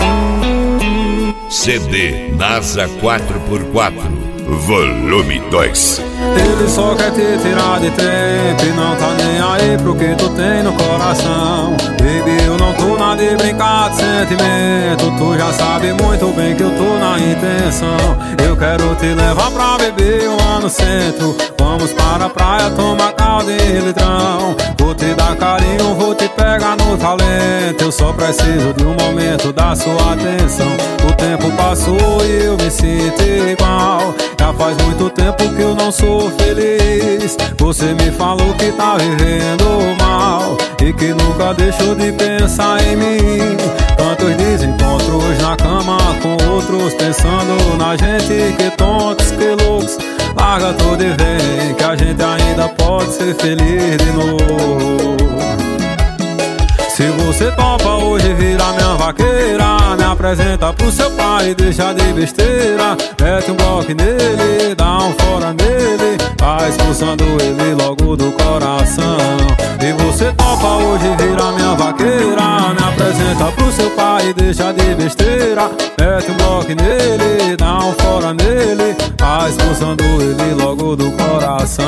CD NASA 4x4, volume 2. Ele só quer te tirar de tempo e não tá nem aí pro que tu tem no coração. Baby, eu não tô na de brincar de sentimento. Tu já sabe muito bem que eu tô na intenção. Eu quero te levar pra beber lá no centro. Vamos para a praia, tomar caldo e litrão. Vou te dar carinho, vou te pegar no talento. Eu só preciso de um momento da sua atenção. O tempo passou e eu me sinto igual. Já faz muito tempo que eu não sou feliz. Você me falou que tá vivendo mal e que nunca deixou de pensar em mim. Tantos desencontros na cama com outros, pensando na gente. Que tontos, que loucos. Larga tudo e vem, que a gente ainda pode ser feliz de novo. Se você topa hoje virar minha vaqueira, me apresenta pro seu pai e deixa de besteira. Mete um bloco nele, dá um fora nele, vai expulsando ele logo do coração. E você topa hoje virar minha vaqueira, me apresenta pro seu pai e deixa de besteira. Mete um bloco nele, dá um fora nele, vai expulsando ele logo do coração.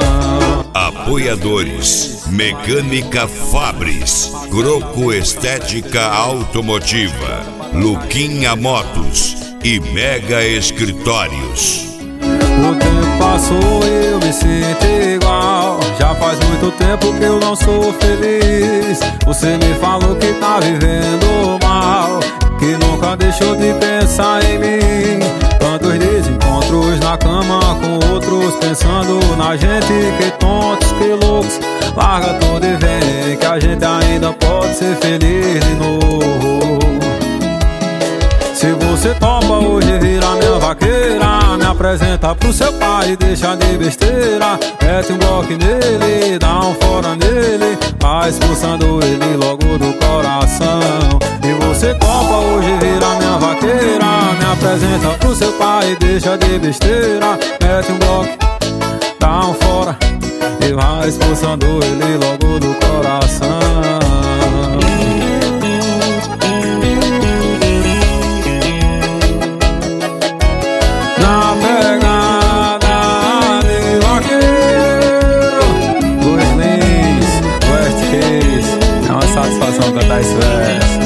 Apoiadores: Mecânica Fabris, Croco Estética Automotiva, Luquinha Motos e Mega Escritórios. O tempo passou e eu me sinto igual. Já faz muito tempo que eu não sou feliz. Você me falou que tá vivendo mal, que nunca deixou de pensar em mim. Tantos desencontros na cama com outros, pensando na gente. Que tontos, que loucos. Larga tudo e vem, que a gente ainda pode ser feliz de novo. Se você topa hoje virar minha vaqueira, me apresenta pro seu pai e deixa de besteira. Mete um bloco nele, dá um fora nele, vai expulsando ele logo do coração. E você topa hoje virar minha vaqueira, me apresenta pro seu pai e deixa de besteira. Mete um bloco, dá um fora e vai expulsando ele logo do coração. Na pegada de vaqueiro, Luiz Lins, West Case, é uma satisfação cantar esse verso.